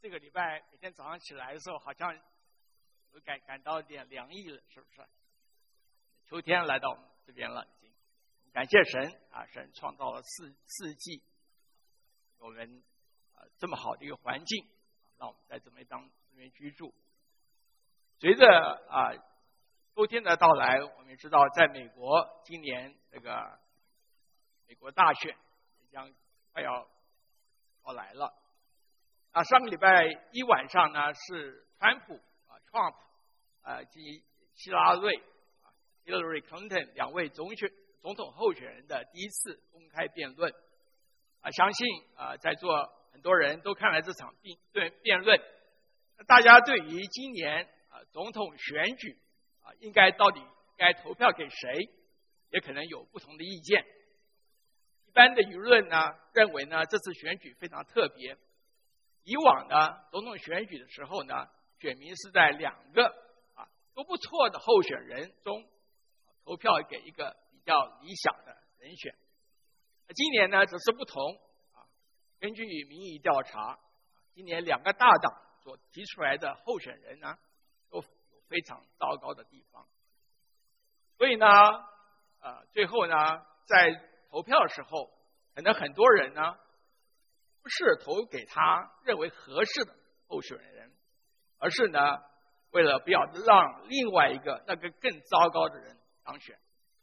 这个礼拜每天早上起来的时候，好像有感到点凉意了，是不是？秋天来到我们这边了，已经。感谢神啊，神创造了四季，我们这么好的一个环境，让我们在这边居住。随着秋天的到来，我们也知道，在美国今年这个美国大选将快要到来了。上个礼拜一晚上呢，是川普Trump 及希拉瑞Hillary Clinton 两位总统候选人的第一次公开辩论。相信在座很多人都看了这场辩论，大家对于今年总统选举到底该投票给谁，也可能有不同的意见。一般的舆论呢认为呢，这次选举非常特别。以往呢，总统选举的时候呢，选民是在两个都不错的候选人中投票给一个比较理想的人选。今年呢则是不同根据民意调查，今年两个大党所提出来的候选人呢，都有非常糟糕的地方。所以呢，最后呢，在投票的时候，可能很多人呢不是投给他认为合适的候选人，而是呢为了不要让另外一个那个更糟糕的人当选。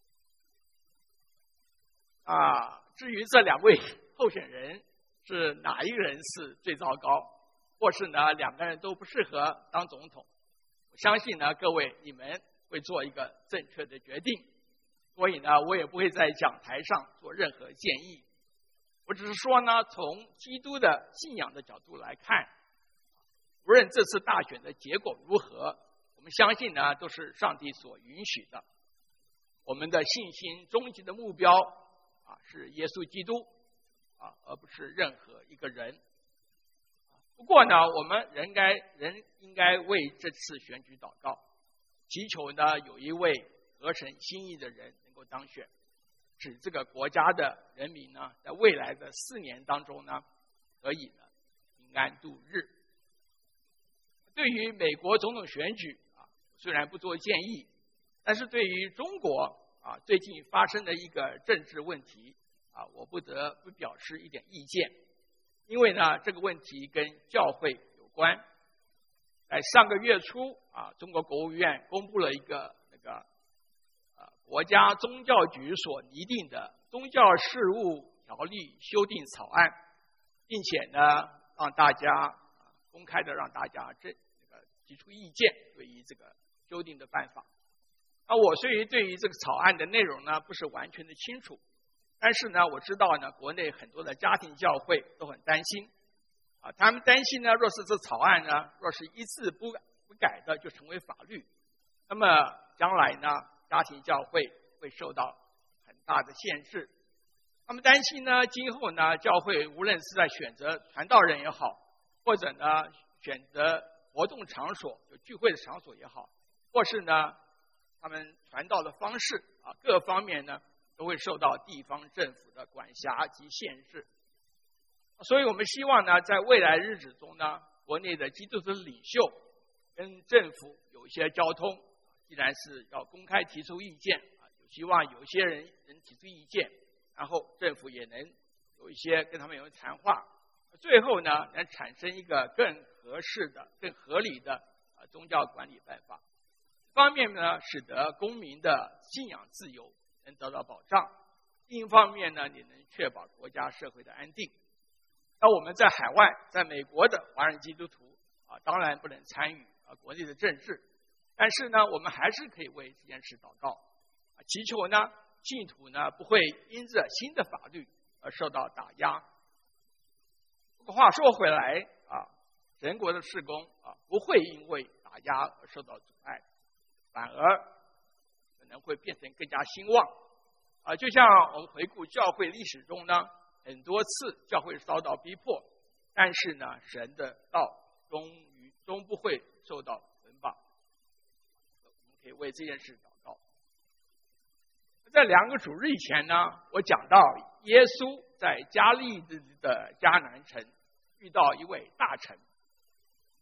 至于这两位候选人是哪一个人是最糟糕，或是呢两个人都不适合当总统，我相信呢各位你们会做一个正确的决定。所以呢，我也不会在讲台上做任何建议。我只是说呢，从基督的信仰的角度来看，无论这次大选的结果如何，我们相信呢都是上帝所允许的。我们的信心终极的目标是耶稣基督而不是任何一个人。不过呢，我们人应该为这次选举祷告，祈求呢有一位合神心意的人能够当选，使这个国家的人民呢，在未来的4年当中呢，可以呢平安度日。对于美国总统选举虽然不做建议，但是对于中国最近发生的一个政治问题我不得不表示一点意见。因为呢这个问题跟教会有关。在上个月初中国国务院公布了一个国家宗教局所拟定的宗教事务条例修订草案，并且呢让大家公开的让大家提出意见，对于这个修订的办法。我虽然对于这个草案的内容呢不是完全的清楚，但是呢我知道呢国内很多的家庭教会都很担心他们担心呢，若是这草案呢若是一字不改的就成为法律，那么将来呢家庭教会会受到很大的限制。他们担心呢，今后呢，教会无论是在选择传道人也好，或者呢选择活动场所、有聚会的场所也好，或是呢他们传道的方式各方面呢都会受到地方政府的管辖及限制。所以我们希望呢，在未来日子中呢，国内的基督徒领袖跟政府有一些交通。既然是要公开提出意见希望有些人能提出意见，然后政府也能有一些跟他们有谈话，最后呢能产生一个更合适的、更合理的宗教管理办法。一方面呢，使得公民的信仰自由能得到保障；另一方面呢，也能确保国家社会的安定。那我们在海外，在美国的华人基督徒当然不能参与国内的政治。但是呢，我们还是可以为这件事祷告，祈求呢，信徒呢不会因着新的法律而受到打压。不过话说回来神国的事工不会因为打压而受到阻碍，反而可能会变成更加兴旺。就像我们回顾教会历史中呢，很多次教会遭到逼迫，但是呢，神的道终不会受到捆绑。可以为这件事祷告。在2个主日以前呢，我讲到耶稣在加利利的迦南城遇到一位大臣，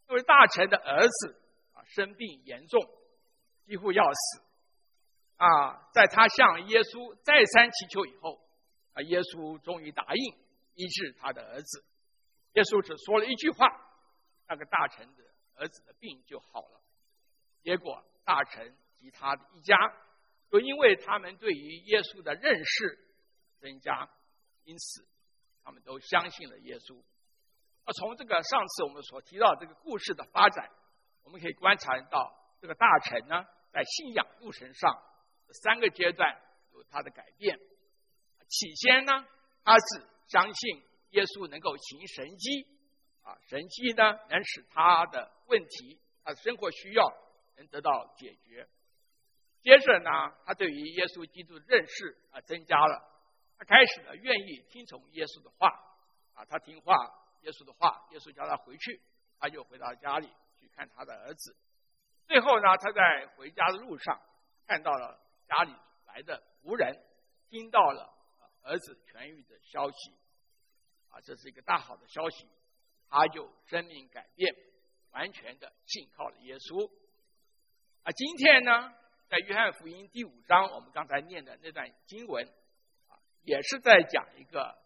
因为大臣的儿子生病严重，几乎要死在他向耶稣再三祈求以后耶稣终于答应医治他的儿子。耶稣只说了一句话，那个大臣的儿子的病就好了。结果大臣及他的一家就因为他们对于耶稣的认识增加，因此他们都相信了耶稣。从这个上次我们所提到这个故事的发展，我们可以观察到这个大臣呢，在信仰路程上这3个阶段有他的改变。起先呢，他是相信耶稣能够行神迹神迹呢能使他的问题、他的生活需要能得到解决。接着呢，他对于耶稣基督的认识增加了，他开始呢愿意听从耶稣的话他听话耶稣的话，耶稣叫他回去，他就回到家里去看他的儿子。最后呢，他在回家的路上看到了家里来的仆人，听到了儿子痊愈的消息这是一个大好的消息，他就生命改变，完全的信靠了耶稣今天呢，在约翰福音第5章我们刚才念的那段经文也是在讲一个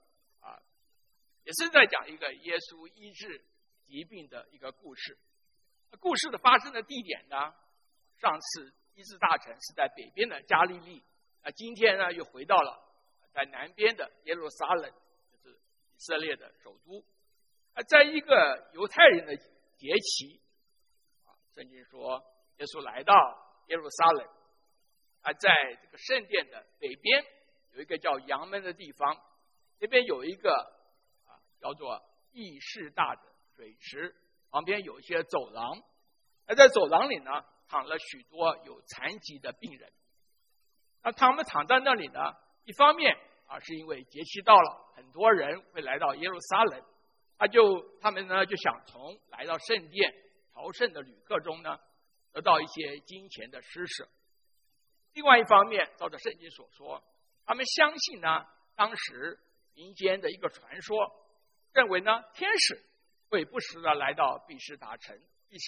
耶稣医治疾病的一个故事。故事的发生的地点呢，上次医治大臣是在北边的加利利今天呢又回到了在南边的耶路撒冷，就是以色列的首都在一个犹太人的节期圣经说耶稣来到耶路撒冷在这个圣殿的北边有一个叫羊门的地方，那边有一个叫做议事大的水池，旁边有一些走廊，而在走廊里呢躺了许多有残疾的病人。他们躺在那里呢，一方面是因为节期到了，很多人会来到耶路撒冷，他们呢就想从来到圣殿朝圣的旅客中呢得到一些金钱的施舍。另外一方面，照着圣经所说，他们相信呢当时民间的一个传说，认为呢天使会不时的来到毕士大池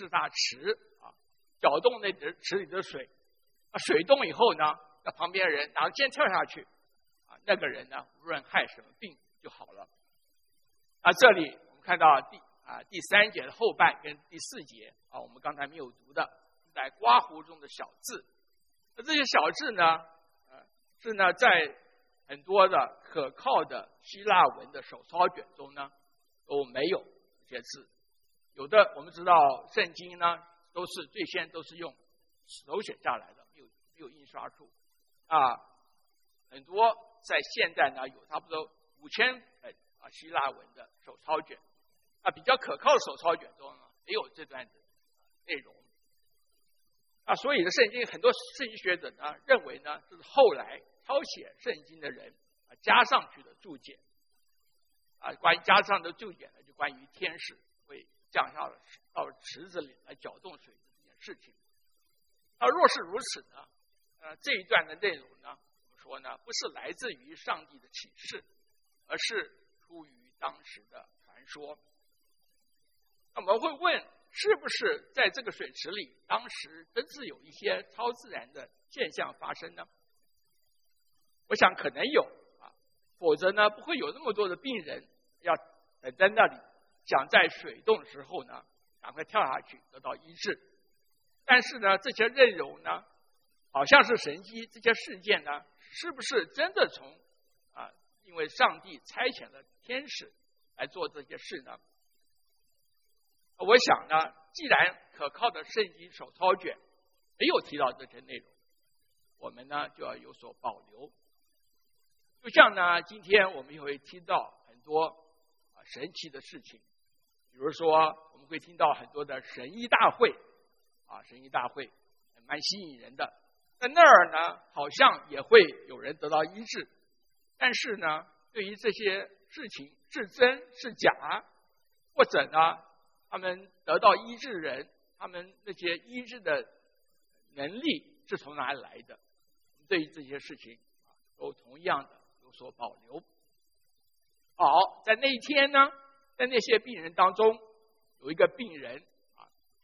搅动那池里的水水动以后呢，那旁边人拿剑跳下去那个人呢无论害什么病就好了这里我们看到第3节的后半跟第4节我们刚才没有读的是在刮胡中的小字。这些小字呢是呢在很多的可靠的希腊文的手抄卷中呢都没有这些字。有的我们知道圣经呢最先都是用手写下来的，没有印刷出很多在现在呢有差不多5000本希腊文的手抄卷比较可靠的手抄卷中呢没有这段的内容所以圣经很多圣经学者呢认为呢这是后来抄写圣经的人加上去的注解关于加上的注解呢，就关于天使会降下到池子里来搅动水的这件事情。若是如此呢这一段的内容呢，我们说呢不是来自于上帝的启示，而是出于当时的传说。我们会问，是不是在这个水池里当时真是有一些超自然的现象发生呢？我想可能有否则呢不会有那么多的病人要等在那里，想在水动的时候呢赶快跳下去得到医治。但是呢这些内容呢好像是神迹，这些事件呢是不是真的从因为上帝差遣了天使来做这些事呢？我想呢既然可靠的圣经手抄卷没有提到这些内容，我们呢就要有所保留。就像呢今天我们也会听到很多神奇的事情，比如说我们会听到很多的神医大会神医大会蛮吸引人的，在那儿呢好像也会有人得到医治，但是呢对于这些事情是真是假，或者呢他们得到医治人他们那些医治的能力是从哪里来的，对于这些事情都同样的有所保留。好，在那一天呢，在那些病人当中有一个病人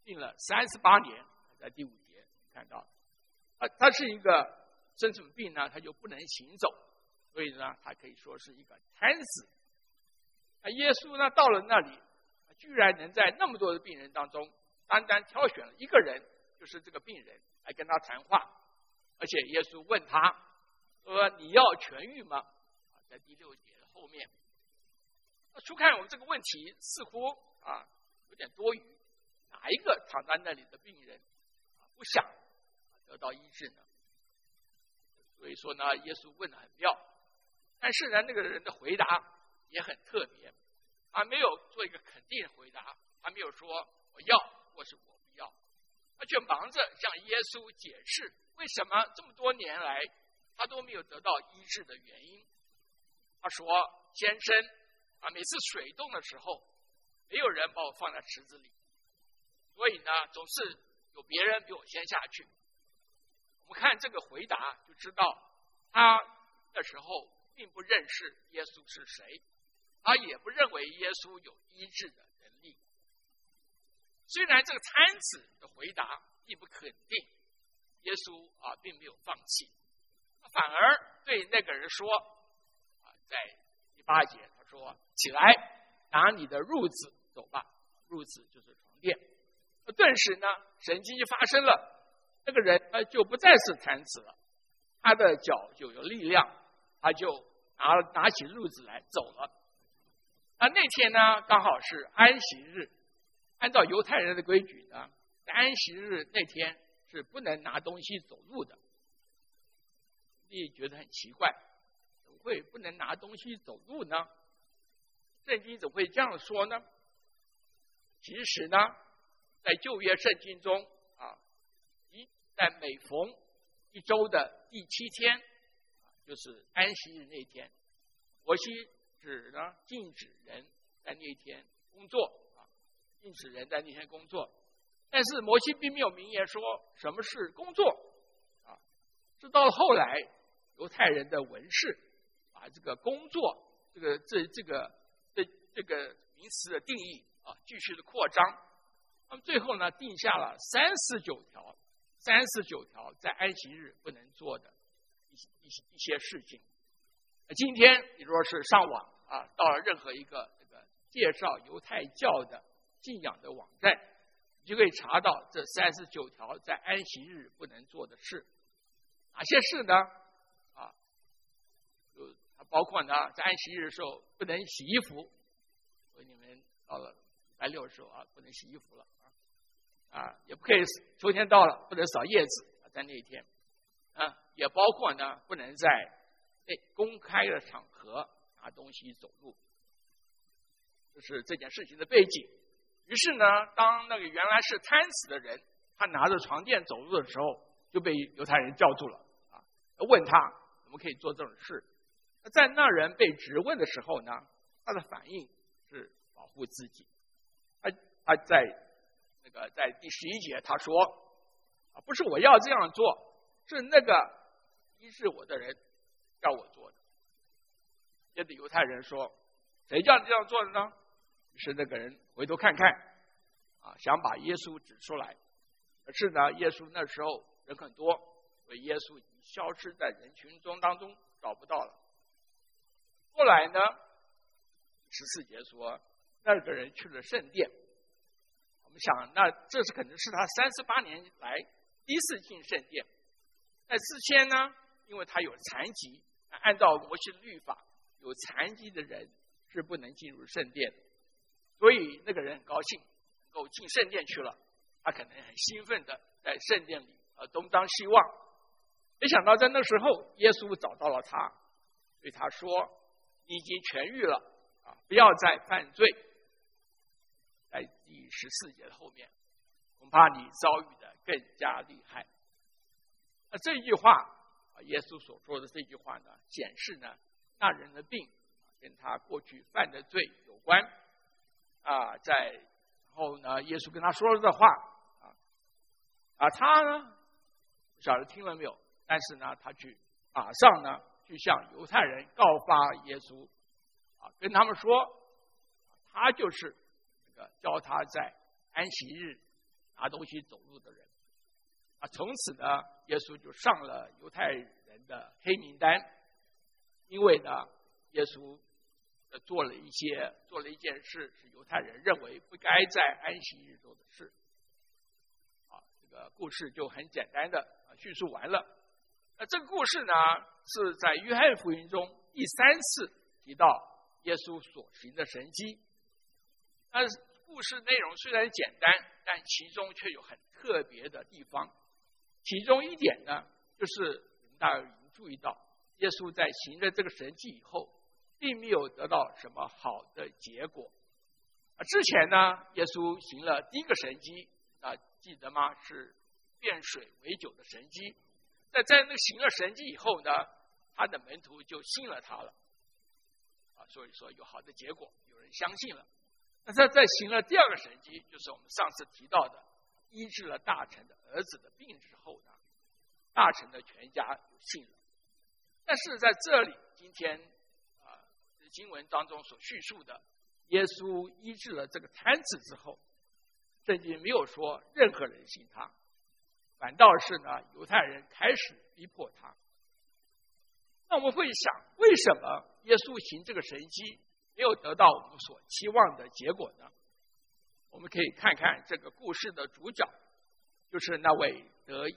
病了38年，在第5节看到，他是一个生什么病呢？他就不能行走，所以呢，他可以说是一个瘫死。耶稣呢，到了那里，居然能在那么多的病人当中，单单挑选了一个人，就是这个病人来跟他谈话，而且耶稣问他说：“你要痊愈吗？”在第6节的后面。初看我们这个问题似乎有点多余，哪一个躺在那里的病人不想得到医治呢？所以说呢，耶稣问得很妙，但是呢，那个人的回答也很特别，他没有做一个肯定的回答，他没有说我要或是我不要，他却忙着向耶稣解释为什么这么多年来他都没有得到医治的原因。他说：“先生每次水动的时候，没有人把我放在池子里，所以呢，总是有别人比我先下去。”我们看这个回答就知道，他那时候并不认识耶稣是谁，他也不认为耶稣有医治的能力。虽然这个瘫子的回答并不肯定耶稣并没有放弃，反而对那个人说在第8节他说：“起来，拿你的褥子走吧。”褥子就是床垫。顿时呢，神迹发生了，那个人就不再是瘫子了，他的脚就有力量，他就拿起褥子来走了。那天呢，刚好是安息日，按照犹太人的规矩呢，在安息日那天是不能拿东西走路的。你觉得很奇怪，怎么会不能拿东西走路呢？圣经怎么会这样说呢？其实呢，在旧约圣经中在每逢1周的第7天，就是安息日那天，摩西禁止人在那天工作，禁止人在那天工作。但是摩西并没有明言说什么是工作，直到了后来犹太人的文士把这个工作这个名词的定义继续的扩张，那么最后呢，定下了39条在安息日不能做的一些事情。今天你若是上网到了任何一个这个介绍犹太教的信仰的网站，你就可以查到这39条在安息日不能做的事。哪些事呢？包括呢，在安息日的时候不能洗衣服，所以你们到了礼拜6的时候不能洗衣服了也不可以，秋天到了不能扫叶子在那一天也包括呢，不能在公开的场合拿东西走路，这是这件事情的背景。于是呢，当那个原来是瘫死的人，他拿着床垫走路的时候，就被犹太人叫住了问他怎么可以做这种事。在那人被质问的时候呢，他的反应是保护自己。他在第11节他说不是我要这样做，是那个医治我的人叫我做的。接着犹太人说：“谁叫你这样做的呢？”于是那个人回头看看想把耶稣指出来，可是呢，耶稣那时候人很多，所以耶稣已经消失在人群中当中，找不到了。后来呢，14节说那个人去了圣殿。我们想，那这是可能是他38年来第一次进圣殿。在之前呢，因为他有残疾，按照摩西的律法，有残疾的人是不能进入圣殿的，所以那个人很高兴能够进圣殿去了，他可能很兴奋的在圣殿里东张西望。没想到在那时候耶稣找到了他，对他说：“你已经痊愈了不要再犯罪。”在第14节的后面，恐怕你遭遇的更加厉害。那这一句话耶稣所说的这句话呢，显示呢那人的病跟他过去犯的罪有关然后呢，耶稣跟他说了这话他呢不晓得听了没有，但是呢，他马上呢去向犹太人告发耶稣跟他们说他就是教他在安息日拿东西走路的人。从此呢，耶稣就上了犹太人的黑名单，因为呢，耶稣做了一件事，是犹太人认为不该在安息日做的事。这个故事就很简单的叙述完了。这个故事呢，是在约翰福音中第3次提到耶稣所行的神迹。故事内容虽然简单，但其中却有很特别的地方。其中一点呢，就是我们大家已经注意到，耶稣在行了这个神迹以后，并没有得到什么好的结果。之前呢，耶稣行了第一个神迹，记得吗？是变水为酒的神迹。在那行了神迹以后呢，他的门徒就信了他了，所以说有好的结果，有人相信了。那他在行了第二个神迹，就是我们上次提到的医治了大臣的儿子的病之后呢，大臣的全家就信了。但是在这里，今天经文当中所叙述的，耶稣医治了这个瘫子之后，圣经没有说任何人信他，反倒是呢，犹太人开始逼迫他。那我们会想，为什么耶稣行这个神迹没有得到我们所期望的结果呢？我们可以看看这个故事的主角，就是那位得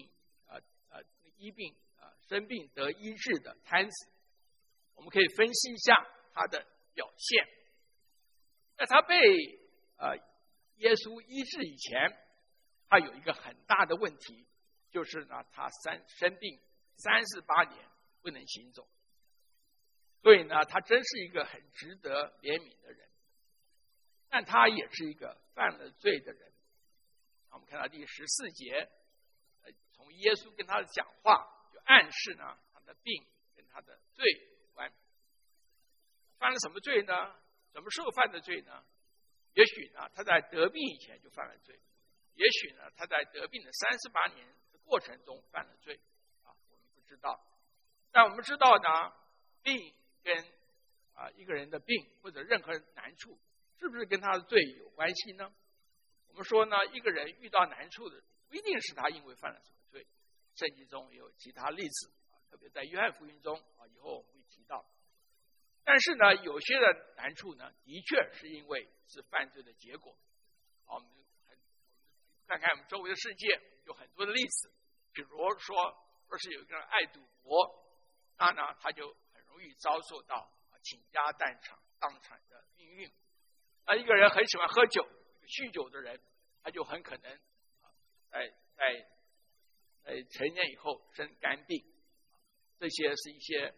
生病得医治的瘫子。我们可以分析一下他的表现。在他被耶稣医治以前，他有一个很大的问题，就是呢，他生病38年不能行走。所以呢，他真是一个很值得怜悯的人，但他也是一个犯了罪的人。我们看到第14节，从耶稣跟他的讲话，就暗示呢，他的病跟他的罪有关。犯了什么罪呢？什么时候犯的罪呢？也许呢，他在得病以前就犯了罪；也许呢，他在得病的38年的过程中犯了罪。我们不知道。但我们知道呢，病跟一个人的病或者任何难处，是不是跟他的罪有关系呢？我们说呢，一个人遇到难处的，不一定是他因为犯了什么罪。圣经中也有其他例子，特别在约翰福音中以后我们会提到。但是呢，有些的难处呢，的确是因为是犯罪的结果。我们看看我们周围的世界，有很多的例子。比如说，若是有一个人爱赌博，那呢，他就很容易遭受到倾家荡产的命运。一个人很喜欢喝酒，酗酒的人，他就很可能在成年以后生肝病。这些是一些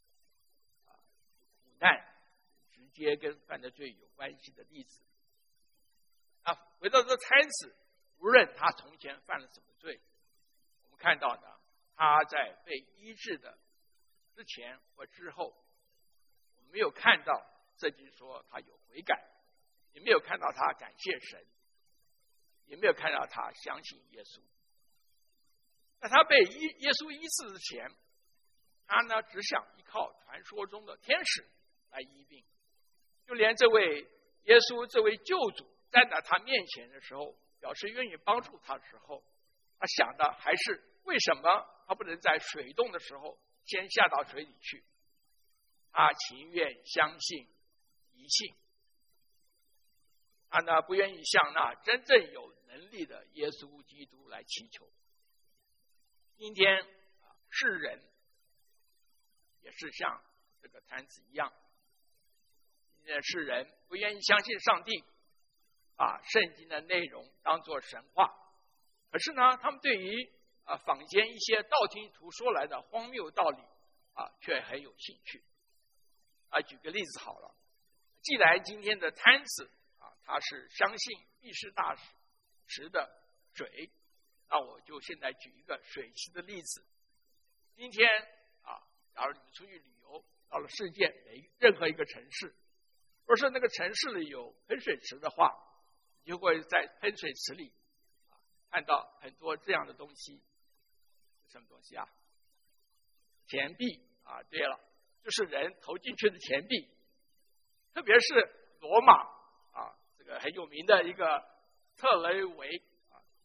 苦难直接跟犯的罪有关系的例子。回到这瘫子，无论他从前犯了什么罪，我们看到呢，他在被医治的之前或之后，我们没有看到圣经说他有悔改，也没有看到他感谢神，也没有看到他相信耶稣。在他被耶稣医治之前，他呢只想依靠传说中的天使来医病。就连这位耶稣这位救主站在他面前的时候，表示愿意帮助他的时候，他想的还是为什么他不能在水冻的时候先下到水里去？他情愿相信疑信，他呢不愿意向那真正有能力的耶稣基督来祈求。今天世人也是像这个瘫子一样，今天的世人不愿意相信上帝，把圣经的内容当作神话。可是呢，他们对于坊间一些道听途说来的荒谬道理却很有兴趣。举个例子好了，既然今天的瘫子他是相信毕士大池的水，那我就现在举一个水池的例子。今天假如你们出去旅游，到了世界任何一个城市，若是那个城市里有喷水池的话，你就会在喷水池里看到很多这样的东西。什么东西啊？钱币对了，就是人投进去的钱币。特别是罗马这个很有名的一个特雷维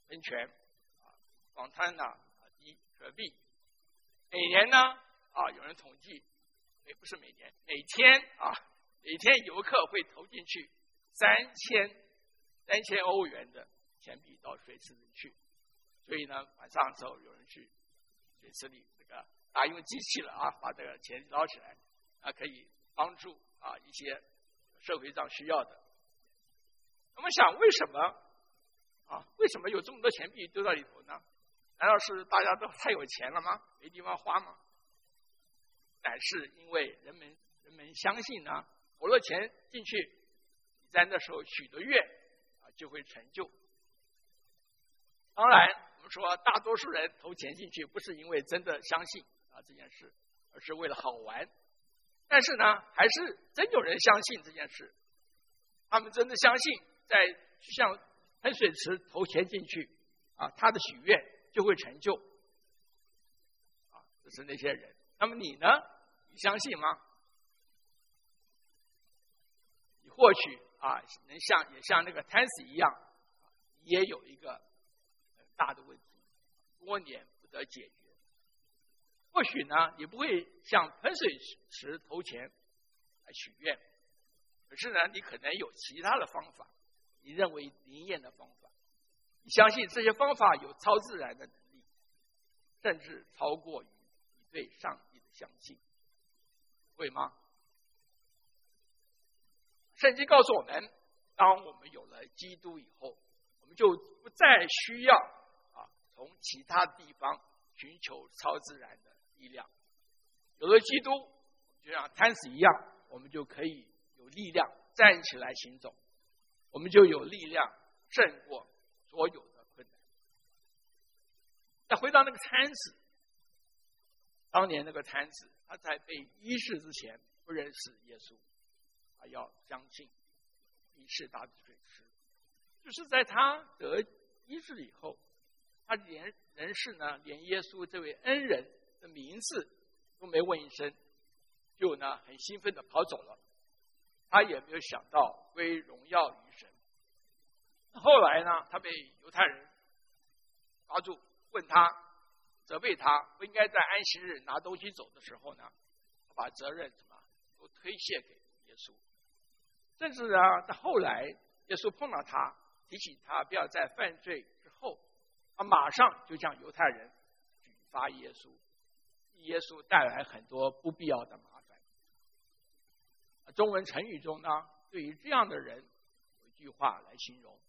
喷泉广滩低戈壁。每年呢有人统计，不是每年，每天游客会投进去3000欧元的钱币到水池里去。所以呢，晚上的时候有人去水池里打用机器了把这个钱捞起来可以帮助一些社会上需要的。我们想，为什么有这么多钱币丢到里头呢？难道是大家都太有钱了吗？没地方花吗？乃是因为人们相信呢，投了钱进去，你在那时候许的愿就会成就。当然，我们说大多数人投钱进去，不是因为真的相信这件事，而是为了好玩。但是呢，还是真有人相信这件事，他们真的相信，在像喷水池投钱进去他的许愿就会成就这是那些人。那么你呢？你相信吗？你或许能像那个贪死一样，也有一个很大的问题，多年不得解决。或许呢，你不会像喷水池投钱来许愿，可是呢，你可能有其他的方法，你认为灵验的方法，你相信这些方法有超自然的能力，甚至超过于你对上帝的相信，会吗？圣经告诉我们，当我们有了基督以后，我们就不再需要从其他地方寻求超自然的力量。有了基督，就像贪死一样，我们就可以有力量站起来行走，我们就有力量胜过所有的困难。再回到那个贪子，当年那个贪子，他在被医治之前不认识耶稣，他要相信必是他的水池。就是在他得医治以后，他连耶稣这位恩人的名字都没问一声，就很兴奋的跑走了。他也没有想到归荣耀于神。后来呢，他被犹太人抓住，问他，责备他不应该在安息日拿东西走的时候呢，他把责任都推卸给耶稣。甚至在后来耶稣碰到他，提醒他不要在犯罪之后，他马上就向犹太人举发耶稣，替耶稣带来很多不必要的麻烦。中文成语中呢，对于这样的人有一句话来形容，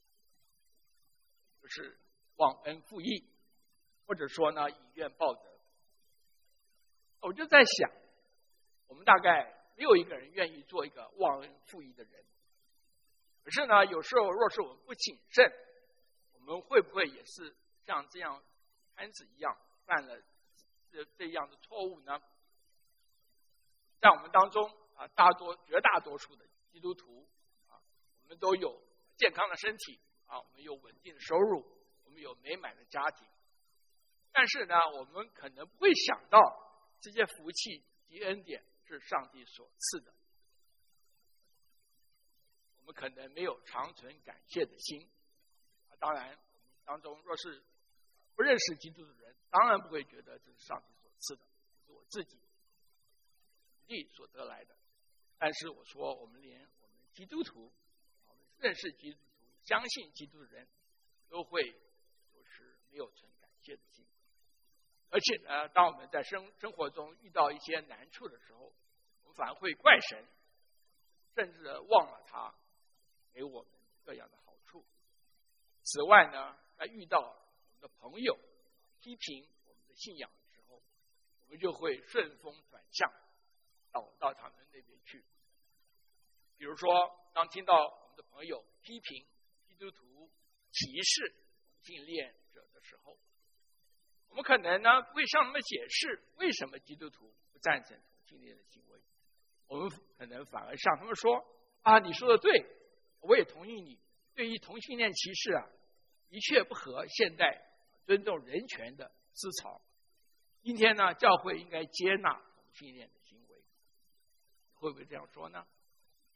就是忘恩负义，或者说呢以怨报德。我就在想，我们大概没有一个人愿意做一个忘恩负义的人。可是呢，有时候若是我们不谨慎，我们会不会也是像这样贪子一样犯了这样的错误呢？在我们当中绝大多数的基督徒我们都有健康的身体我们有稳定的收入，我们有美满的家庭。但是呢，我们可能不会想到这些福气及恩典是上帝所赐的。我们可能没有长存感谢的心。当然，我们当中若是不认识基督的人，当然不会觉得这是上帝所赐的，是我自己努力所得来的。但是我说，我们基督徒，我们认识基督徒、相信基督的人，都会有时没有存感谢的心。而且呢，当我们在生活中遇到一些难处的时候，我们反而会怪神，甚至忘了他给我们各样的好处。此外呢，在遇到我们的朋友批评我们的信仰的时候，我们就会顺风转向，到他们那边去。比如说，当听到我们的朋友批评基督徒歧视同性恋者的时候，我们可能呢会向他们解释为什么基督徒不赞成同性恋的行为。我们可能反而向他们说你说的对，我也同意你。对于同性恋歧视的确不合现代尊重人权的思潮。今天呢，教会应该接纳同性恋的行为。会不会这样说呢？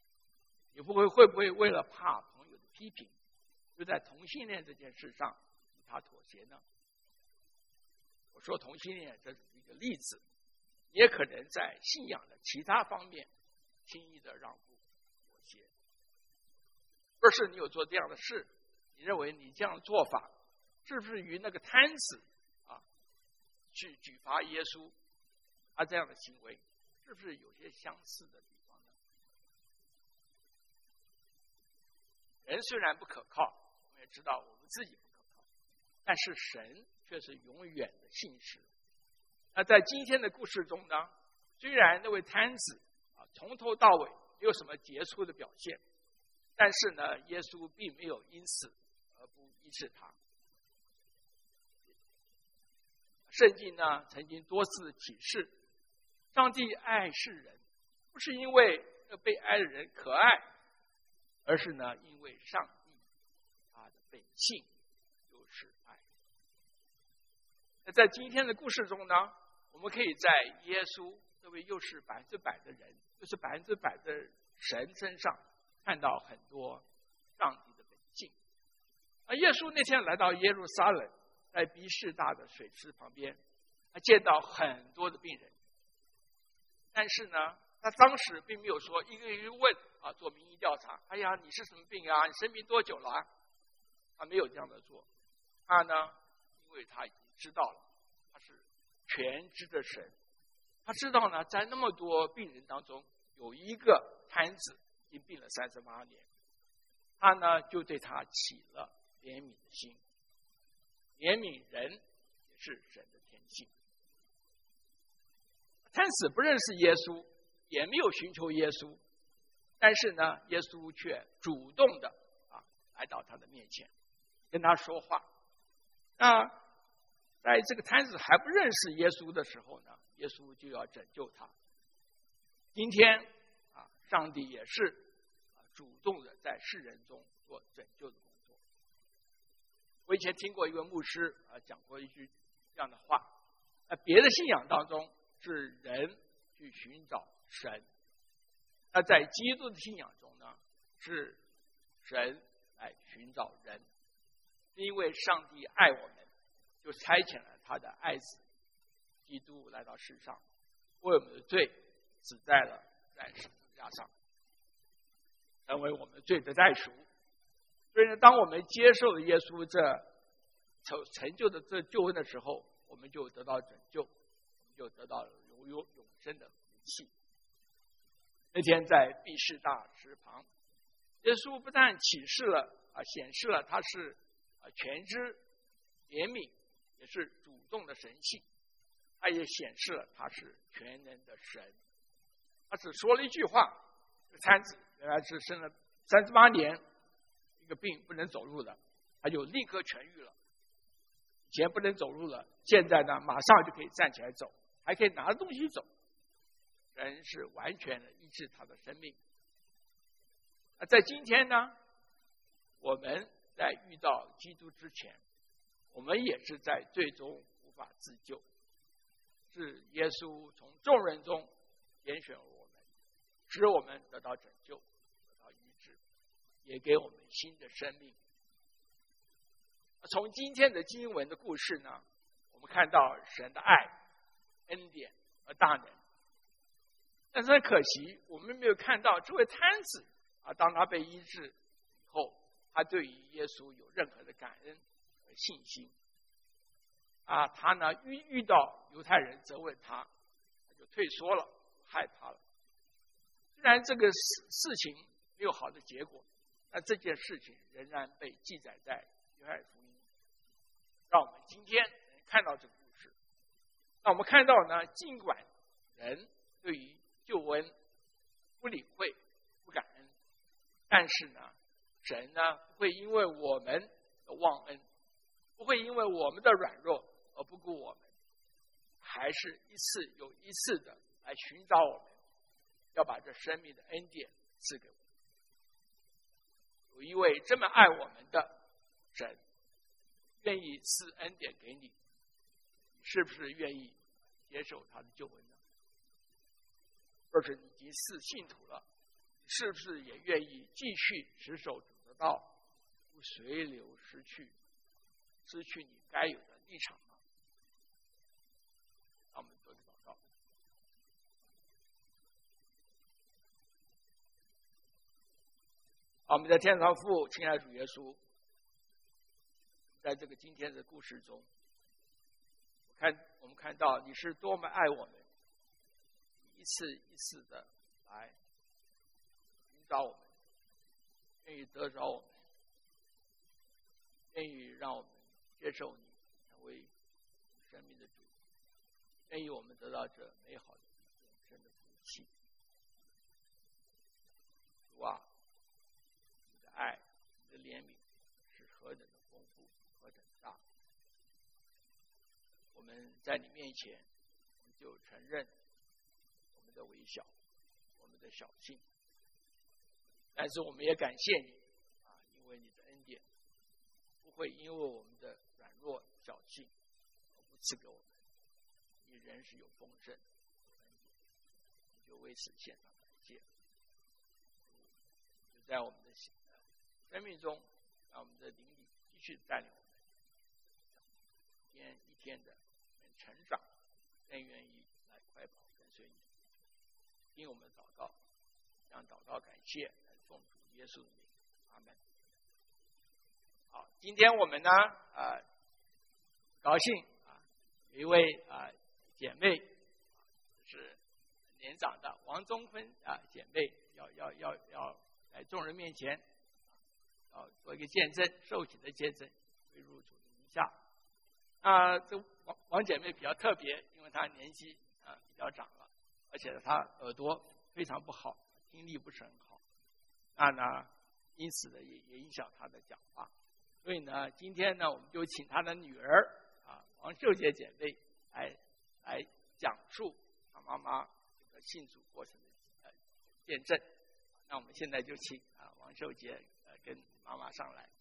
你会不会为了怕朋友的批评，就在同性恋这件事上他妥协呢？我说同性恋这是一个例子，也可能在信仰的其他方面轻易的让步妥协。若是你有做这样的事，你认为你这样的做法是不是与那个摊子去举发耶稣，他这样的行为是不是有些相似的地方呢？人虽然不可靠，我们也知道我们自己不可靠，但是神却是永远的信实。那在今天的故事中呢，虽然那位摊子从头到尾没有什么杰出的表现，但是呢，耶稣并没有因此而不医治他。圣经呢曾经多次启示，上帝爱世人，不是因为被爱的人可爱，而是呢因为上帝他的本性就是爱。那在今天的故事中呢，我们可以在耶稣这位又是100%的人，又是100%的神身上看到很多上帝的本性。而耶稣那天来到耶路撒冷，在毕士大的水池旁边，他见到很多的病人，但是呢，他当时并没有说一个一个问做民意调查，哎呀，你是什么病啊？你生病多久了啊？他没有这样的做。他呢，因为他已经知道了，他是全知的神，他知道呢，在那么多病人当中，有一个摊子已经病了38年，他呢就对他起了怜悯的心。怜悯人也是神的天性。摊子不认识耶稣，也没有寻求耶稣，但是呢，耶稣却主动的来到他的面前，跟他说话。那在这个摊子还不认识耶稣的时候呢，耶稣就要拯救他。今天上帝也是主动的在世人中做拯救的工作。我以前听过一位牧师讲过一句这样的话，别的信仰当中是人去寻找神，那在基督的信仰中呢，是神来寻找人。因为上帝爱我们，就差遣了他的爱子基督来到世上，为我们的罪死在十字架上，成为我们的罪的代赎。所以呢，当我们接受了耶稣这成就的这救恩的时候，我们就得到拯救，我们就得到了永生的福气。那天在毕士大池旁，耶稣不但启示了显示了他是全知怜悯，也是主动的神性，他也显示了他是全能的神。他只说了一句话，这个摊子原来是生了38年一个病不能走路的，他就立刻痊愈了。以前不能走路了，现在呢马上就可以站起来走，还可以拿着东西走。人是完全的医治他的生命。在今天呢，我们在遇到基督之前，我们也是在最终无法自救，是耶稣从众人中拣选我们，使我们得到拯救，得到医治，也给我们新的生命。从今天的经文的故事呢，我们看到神的爱、恩典和大能。但是很可惜，我们没有看到这位摊子当他被医治以后，他对于耶稣有任何的感恩和信心。他呢遇到犹太人责问他，他就退缩了，害怕了。虽然这个事情没有好的结果，但这件事情仍然被记载在约翰福音，让我们今天能看到这个故事。那我们看到呢，尽管人对于救恩不理会、不感恩，但是呢，神呢不会因为我们的忘恩，不会因为我们的软弱而不顾我们，还是一次又一次的来寻找我们，要把这生命的恩典赐给我们。有一位这么爱我们的神，愿意赐恩典给你，你是不是愿意接受他的救恩呢？若是你已经是信徒了，你是不是也愿意继续持守主的道，不随流失去， 失去你该有的立场吗？让我们做个祷告。我们的天上父，亲爱的主耶稣，在这个今天的故事中，我们看到你是多么爱我们，一次一次的来寻找我们，愿意得着我们，愿意让我们接受你成为生命的主，愿意我们得到这美好的永生的福气。主啊，你的爱，你的怜悯是何等的丰富，何等大！我们在你面前，我们就承认我们的微小，我们的小性，但是我们也感谢你啊，因为你的恩典不会因为我们的软弱小性而不赐给我们，你仍是有丰盛的恩典，你就为此献上感谢。就在我们的生命中，让我们的灵里继续带领我们，一天一天的成长，更愿意来快跑跟随你。听我们的祷告，将祷告感谢来奉主耶稣的名，阿门。好，今天我们呢，高兴啊，有一位姐妹，是年长的王宗芬姐妹，要在众人面前要做一个见证，受洗的见证，归入主的名下。这王姐妹比较特别，因为她年纪比较长了，而且她耳朵非常不好，听力不是很好，因此呢也影响她的讲话。所以呢，今天呢，我们就请她的女儿王秀杰姐妹来讲述她妈妈这个信主过程的见证。那我们现在就请王秀杰跟妈妈上来。